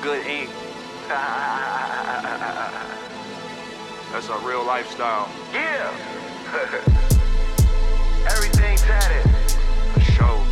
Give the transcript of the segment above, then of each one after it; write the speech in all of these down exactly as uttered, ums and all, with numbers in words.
good ink. That's a real lifestyle. Yeah. Everything tatted. For sure.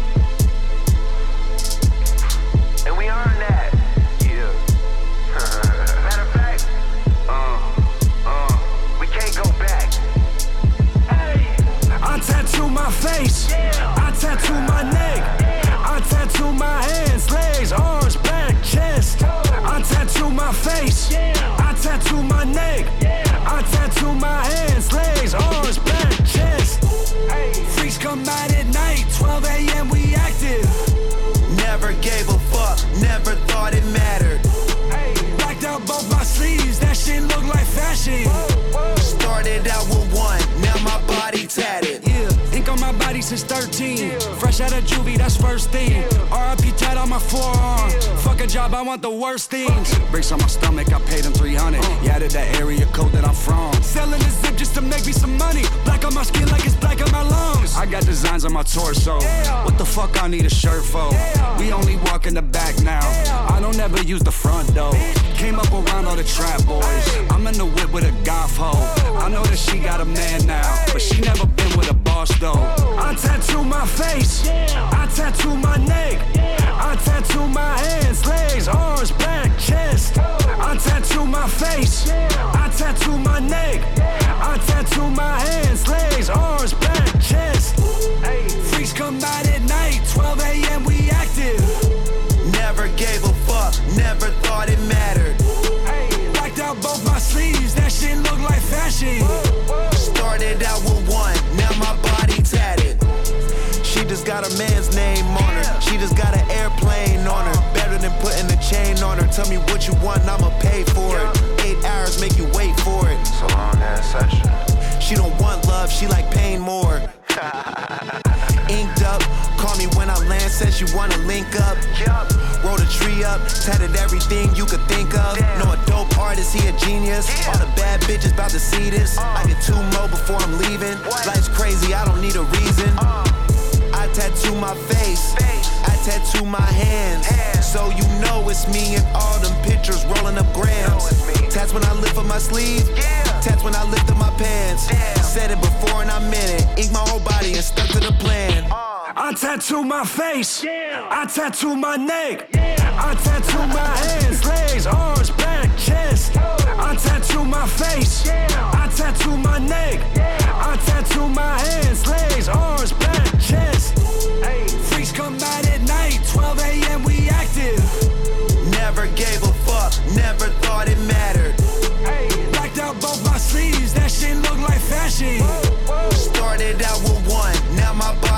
And we earn that. Yeah. Matter of fact, uh, uh. we can't go back. Hey. I tattoo my face. Yeah. I tattoo my neck. I tattoo my hands, legs, arms, back, chest. I tattoo my face. I tattoo my neck. I tattoo my hands, legs, arms, back, chest. Freaks come out at night, twelve a.m. we active. Never gave a fuck, never thought it mattered. Blacked out both my sleeves, that shit look like fashion. Started out with one, now my body tatted. Yeah, ink on my body since thirteen. Fresh out of juvie, that's first thing. R I P tat on my forearm. Fuck a job, I want the worst things. Bricks on my stomach, I paid him three hundred. Yeah, added the area code that I'm from. Selling the zip just to make me some money. Black on my skin like it's black on my lungs. I got designs on my torso. What the fuck I need a shirt for? We only walk in the back now. I don't ever use the front though. Came up around all the trap boys. I'm in the whip with a goth hoe. I know that she got a man now, but she never been with a boss though. I tattoo my face. I tattoo my neck. I tattoo my hands, legs, arms, back, chest. I tattoo my face. I tattoo my neck. I tattoo my hands, legs, arms, back, chest. Freaks come out at night, twelve a.m. we active. Never gave a fuck, never thought it mattered. Blacked out both my sleeves, that shit look like fashion. Started out with one, now my body tatted. She just got a man's name on her. She just got an airplane on her. Better than putting a chain on her. Tell me what you want, I'ma pay for it. Eight hours make you wait for it. It's a long ass session. She don't want love, she like pain more. Inked up, call me when I land, says you wanna link up. Rolled a tree up, tatted everything you could think of. Know a dope artist, he a genius. All the bad bitches about to see this. I get two more before I'm leaving. Life's crazy, I don't need a reason. I tattoo my face, I tattoo my hands. So you know it's me and all them pictures rolling up grams. Tats when I lift up my sleeve, tats when I lift up my pants. Said it before and I meant it. Ink my whole body and stuck to the plan. I tattoo my face. I tattoo my neck. I tattoo my hands, legs, arms, back, chest. I tattoo my face. I tattoo my neck. I tattoo my hands, legs, arms, back, chest. Freaks come out at night, twelve a.m. we active. Never gave a fuck, never thought it mattered. Blacked out both my sleeves, that shit look like fashion. Started out with one, now my body